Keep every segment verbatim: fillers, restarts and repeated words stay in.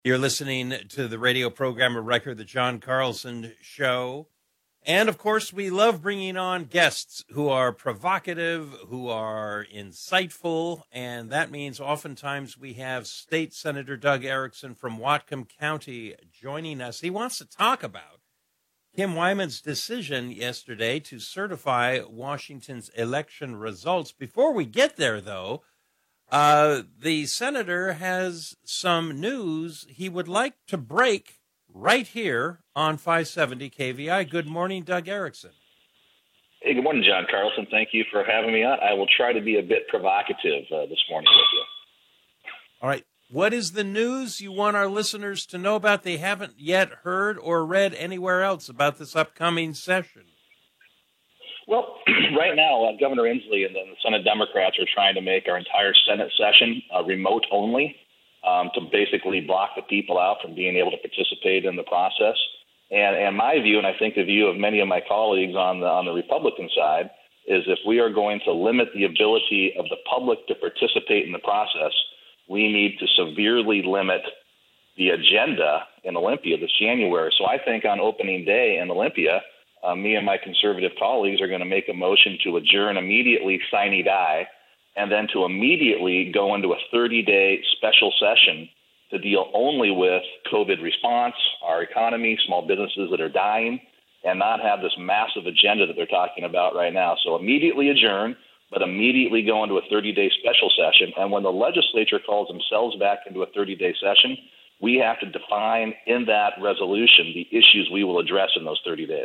You're listening to the radio program of record, The John Carlson Show. And, of course, we love bringing on guests who are provocative, who are insightful, and that means oftentimes we have State Senator Doug Erickson from Whatcom County joining us. He wants to talk about Kim Wyman's decision yesterday to certify Washington's election results. Before we get there, though, uh, the senator has some news he would like to break right here on five seventy K V I. Good morning, Doug Erickson. Hey, good morning, John Carlson. Thank you for having me on. I will try to be a bit provocative uh, this morning with you. All right. What is the news you want our listeners to know about they haven't yet heard or read anywhere else about this upcoming session? Well, right now, uh, Governor Inslee and the Senate Democrats are trying to make our entire Senate session uh, remote only. Um, to basically block the people out from being able to participate in the process. And, and my view, and I think the view of many of my colleagues on the, on the Republican side, is if we are going to limit the ability of the public to participate in the process, we need to severely limit the agenda in Olympia this January. So I think on opening day in Olympia, uh, me and my conservative colleagues are going to make a motion to adjourn immediately, sine die, and then to immediately go into a thirty-day special session to deal only with COVID response, our economy, small businesses that are dying, and not have this massive agenda that they're talking about right now. So immediately adjourn, but immediately go into a thirty-day special session. And when the legislature calls themselves back into a thirty-day session, we have to define in that resolution the issues we will address in those thirty days.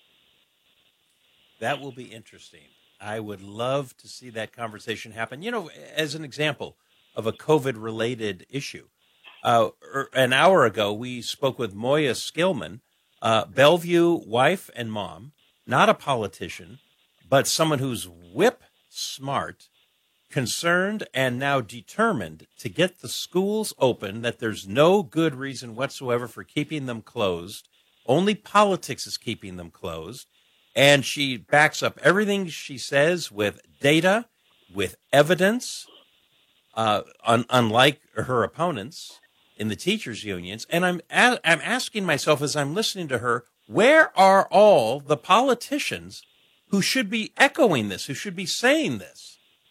That will be interesting. I would love to see that conversation happen. You know, as an example of a COVID-related issue, uh, an hour ago we spoke with Moya Skillman, uh, Bellevue wife and mom, not a politician, but someone who's whip smart, concerned, and now determined to get the schools open, that there's no good reason whatsoever for keeping them closed. Only politics is keeping them closed. And she backs up everything she says with data, with evidence, uh, un- unlike her opponents in the teachers' unions. And I'm a- I'm asking myself as I'm listening to her, where are all the politicians who should be echoing this, who should be saying this?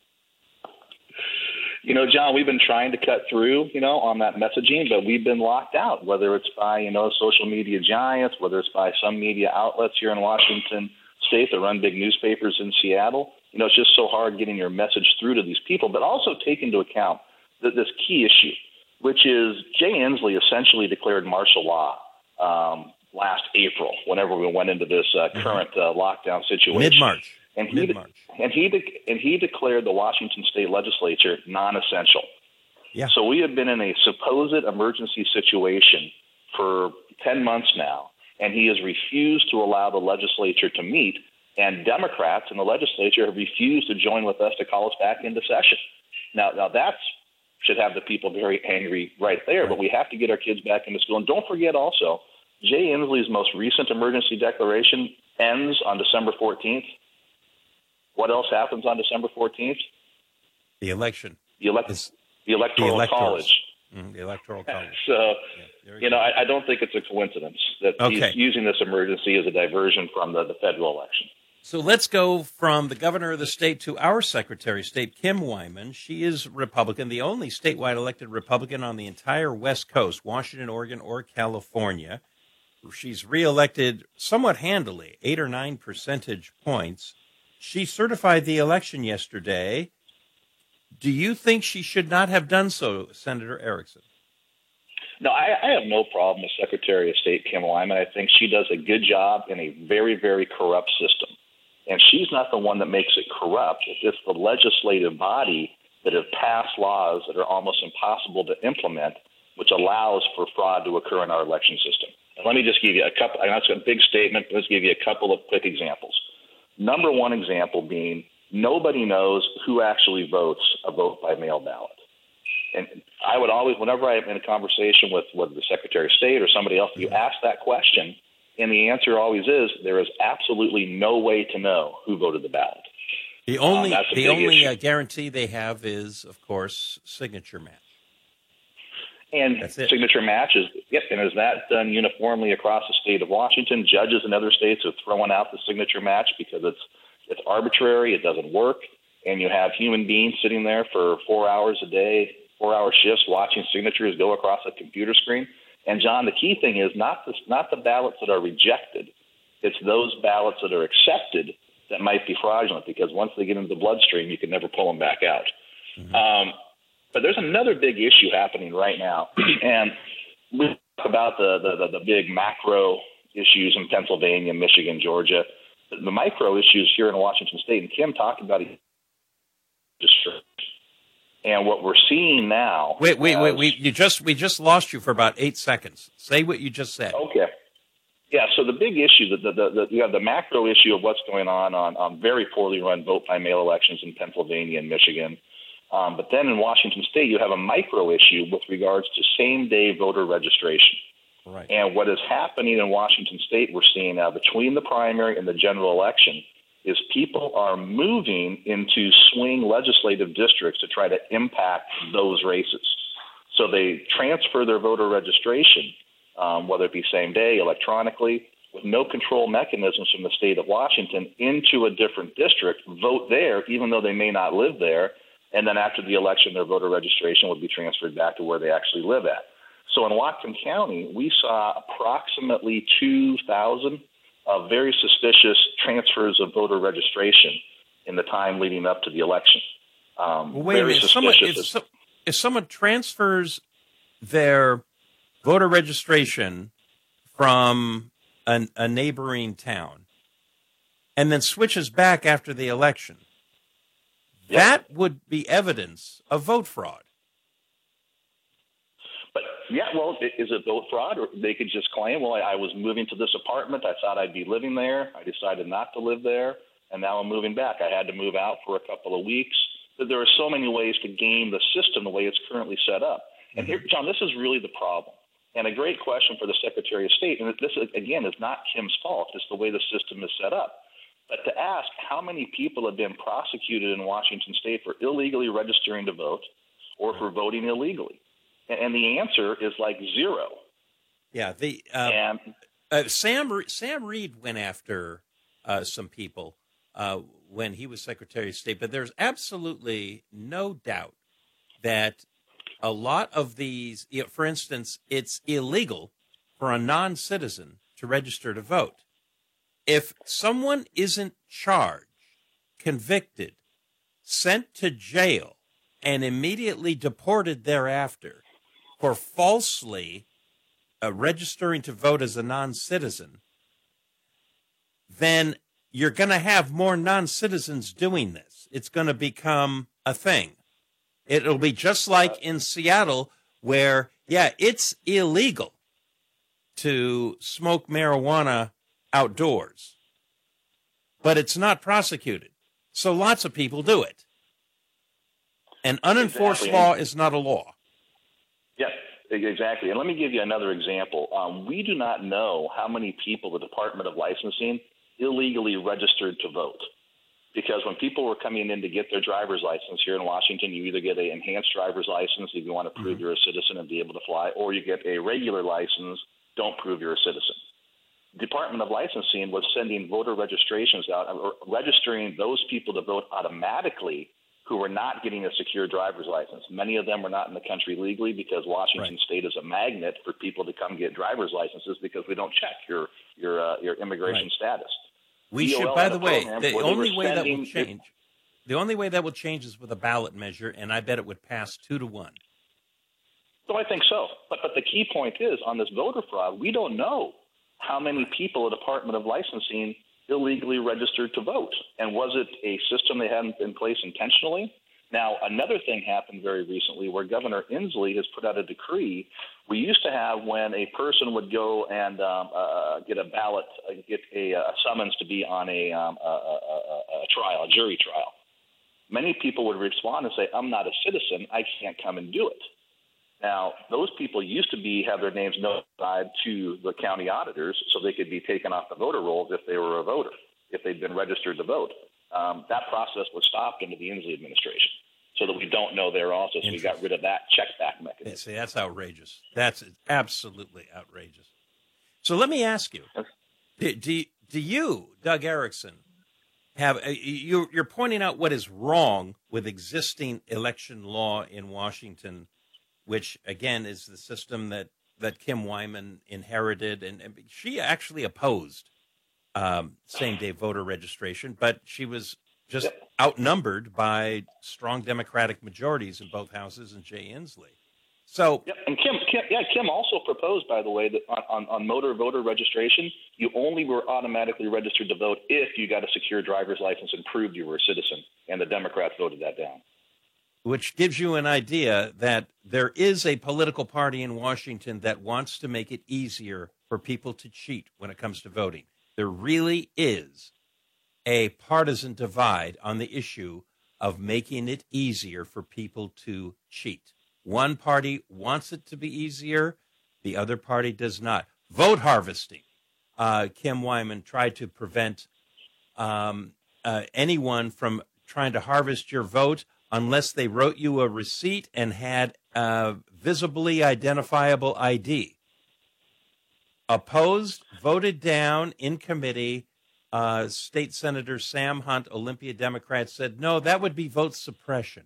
You know, John, we've been trying to cut through, you know, on that messaging, but we've been locked out, whether it's by, you know, social media giants, whether it's by some media outlets here in Washington State that run big newspapers in Seattle. You know, it's just so hard getting your message through to these people, but also take into account that this key issue, which is Jay Inslee essentially declared martial law um, last April, whenever we went into this uh, current uh, lockdown situation. Mid-March. And he, Mid-March. and he de- and he declared the Washington State Legislature non-essential. Yeah. So we have been in a supposed emergency situation for ten months now, and he has refused to allow the legislature to meet, and Democrats in the legislature have refused to join with us to call us back into session. Now, now that should have the people very angry right there, right. But we have to get our kids back into school. And don't forget also, Jay Inslee's most recent emergency declaration ends on December fourteenth. What else happens on December fourteenth? The election. The, elect- It's, the Electoral the College. Mm, the Electoral College. So, yeah, you know, I, I don't think it's a coincidence that okay. he's using this emergency as a diversion from the, the federal election. So let's go from the governor of the state to our Secretary of State, Kim Wyman. She is Republican, the only statewide elected Republican on the entire West Coast, Washington, Oregon, or California. She's reelected somewhat handily, eight or nine percentage points. She certified the election yesterday. Do you think she should not have done so, Senator Erickson? No, I, I have no problem with Secretary of State Kim Wyman. I think she does a good job in a very, very corrupt system. And she's not the one that makes it corrupt. It's the legislative body that have passed laws that are almost impossible to implement, which allows for fraud to occur in our election system. And let me just give you a couple. I know it's a big statement, but let's give you a couple of quick examples. Number one example being nobody knows who actually votes a vote by mail ballot. And I would always, whenever I'm in a conversation with, with the Secretary of State or somebody else, you ask that question, and the answer always is there is absolutely no way to know who voted the ballot. The only um, the only uh, guarantee they have is, of course, signature match. And signature matches, yep. And is that done uniformly across the state of Washington? Judges in other states are throwing out the signature match because it's it's arbitrary, it doesn't work, and you have human beings sitting there for four hours a day, four-hour shifts watching signatures go across a computer screen. And John, the key thing is not the, not the ballots that are rejected; it's those ballots that are accepted that might be fraudulent, because once they get into the bloodstream, you can never pull them back out. Mm-hmm. Um, But there's another big issue happening right now, and we talk about the, the, the, the big macro issues in Pennsylvania, Michigan, Georgia. The micro issues here in Washington State, and Kim talked about it. And what we're seeing now. Wait, wait, as, wait, wait! You just we just lost you for about eight seconds. Say what you just said. Okay. Yeah. So the big issue, the the, the, the you have the macro issue of what's going on on, on very poorly run vote by mail elections in Pennsylvania and Michigan. Um, but then in Washington State, you have a micro issue with regards to same-day voter registration. Right. And what is happening in Washington State, we're seeing now between the primary and the general election, is people are moving into swing legislative districts to try to impact those races. So they transfer their voter registration, um, whether it be same day, electronically, with no control mechanisms from the state of Washington, into a different district, vote there, even though they may not live there. And then after the election, their voter registration would be transferred back to where they actually live at. So in Whatcom County, we saw approximately two thousand of very suspicious transfers of voter registration in the time leading up to the election. Um, well, wait a minute. If someone, if, so, if someone transfers their voter registration from an, a neighboring town and then switches back after the election, that would be evidence of vote fraud. But, yeah, well, is it vote fraud? Or they could just claim, well, I, I was moving to this apartment. I thought I'd be living there. I decided not to live there, and now I'm moving back. I had to move out for a couple of weeks. But there are so many ways to game the system the way it's currently set up. And here, John, this is really the problem. And a great question for the Secretary of State. And this, again, is not Kim's fault. It's the way the system is set up. But to ask how many people have been prosecuted in Washington State for illegally registering to vote or for voting illegally. And the answer is like zero. Yeah, the uh, and, uh, Sam Sam Reed went after uh, some people uh, when he was Secretary of State, but there's absolutely no doubt that a lot of these, you know, for instance, it's illegal for a non-citizen to register to vote. If someone isn't charged, convicted, sent to jail, and immediately deported thereafter for falsely uh, registering to vote as a non-citizen, then you're going to have more non-citizens doing this. It's going to become a thing. It'll be just like in Seattle where, yeah, it's illegal to smoke marijuana outdoors, but it's not prosecuted. So lots of people do it. An unenforced exactly. law is not a law. Yes, exactly. And let me give you another example. Um, we do not know how many people the Department of Licensing illegally registered to vote. Because when people were coming in to get their driver's license here in Washington, you either get an enhanced driver's license if you want to prove mm-hmm. you're a citizen and be able to fly, or you get a regular license, don't prove you're a citizen. Department of Licensing was sending voter registrations out, or registering those people to vote automatically who were not getting a secure driver's license. Many of them were not in the country legally because Washington right. State is a magnet for people to come get driver's licenses because we don't check your your uh, your immigration right. status. We D O L should, by the way, the only way that will change, the only way that will change is with a ballot measure, and I bet it would pass two to one. So I think so. But but the key point is on this voter fraud, we don't know how many people the Department of Licensing illegally registered to vote. And was it a system they had in place intentionally? Now, another thing happened very recently where Governor Inslee has put out a decree. We used to have when a person would go and um, uh, get a ballot, uh, get a, a summons to be on a, um, a, a, a trial, a jury trial. Many people would respond and say, I'm not a citizen, I can't come and do it. Now, those people used to be have their names notified to the county auditors so they could be taken off the voter rolls if they were a voter, if they'd been registered to vote. Um, that process was stopped under the Inslee administration. so that we don't know there also. So we got rid of that check back mechanism. See, that's outrageous. That's absolutely outrageous. So let me ask you, do, do, do you, Doug Erickson, have you, you're pointing out what is wrong with existing election law in Washington, which, again, is the system that, that Kim Wyman inherited, and, and she actually opposed um, same-day voter registration, but she was just yep. outnumbered by strong Democratic majorities in both houses and Jay Inslee. So, yep. and Kim, Kim, yeah, Kim also proposed, by the way, that on, on, on motor voter registration, you only were automatically registered to vote if you got a secure driver's license and proved you were a citizen, and the Democrats voted that down. Which gives you an idea that there is a political party in Washington that wants to make it easier for people to cheat when it comes to voting. There really is a partisan divide on the issue of making it easier for people to cheat. One party wants it to be easier. The other party does not. Vote harvesting. Uh, Kim Wyman tried to prevent um, uh, anyone from trying to harvest your vote unless they wrote you a receipt and had a visibly identifiable I D. Opposed, voted down in committee. Uh, State Senator Sam Hunt, Olympia Democrat, said, no, that would be vote suppression.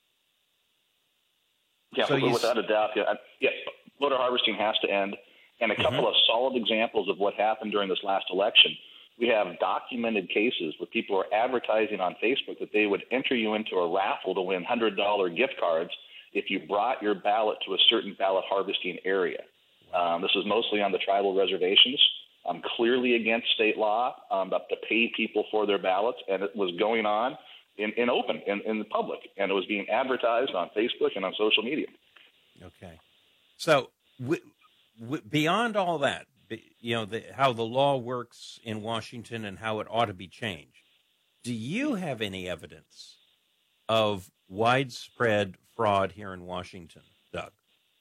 Yeah, so without a doubt. Yeah, yeah, voter harvesting has to end. And a couple mm-hmm. of solid examples of what happened during this last election. We have documented cases where people are advertising on Facebook that they would enter you into a raffle to win one hundred dollars gift cards if you brought your ballot to a certain ballot harvesting area. Um, this is mostly on the tribal reservations. Um, clearly against state law um, to pay people for their ballots, and it was going on in, in open, in, in the public, and it was being advertised on Facebook and on social media. Okay. So w- w- beyond all that, you know, the, how the law works in Washington and how it ought to be changed, do you have any evidence of widespread fraud here in Washington, Doug?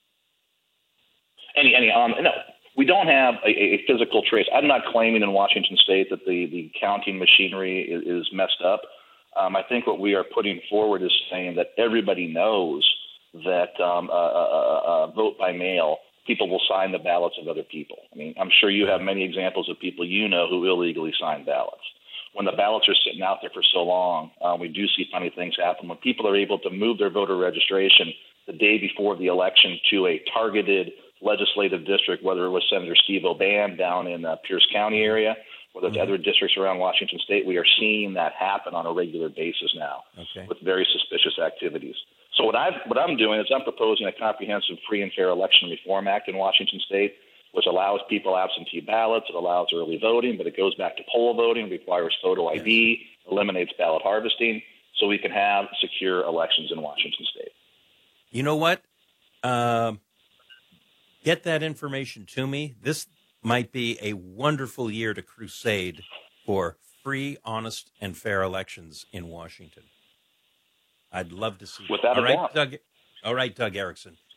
Any, any, um, no. We don't have a, a physical trace. I'm not claiming in Washington State that the, the counting machinery is, is messed up. Um, I think what we are putting forward is saying that everybody knows that um, uh, uh, uh, vote by mail, people will sign the ballots of other people. I mean, I'm sure you have many examples of people you know who illegally sign ballots. When the ballots are sitting out there for so long, uh, we do see funny things happen. When people are able to move their voter registration the day before the election to a targeted legislative district, whether it was Senator Steve O'Bannon down in the Pierce County area, whether it's mm-hmm. other districts around Washington State, we are seeing that happen on a regular basis now okay. with very suspicious activities. So what, I've, what I'm doing is I'm proposing a comprehensive free and fair election reform act in Washington State, which allows people absentee ballots, it allows early voting, but it goes back to poll voting, requires photo I D, yes. eliminates ballot harvesting, so we can have secure elections in Washington State. You know what? Um, get that information to me. This might be a wonderful year to crusade for free, honest, and fair elections in Washington. I'd love to see Without that. All a right, doubt. Doug. All right, Doug Erickson.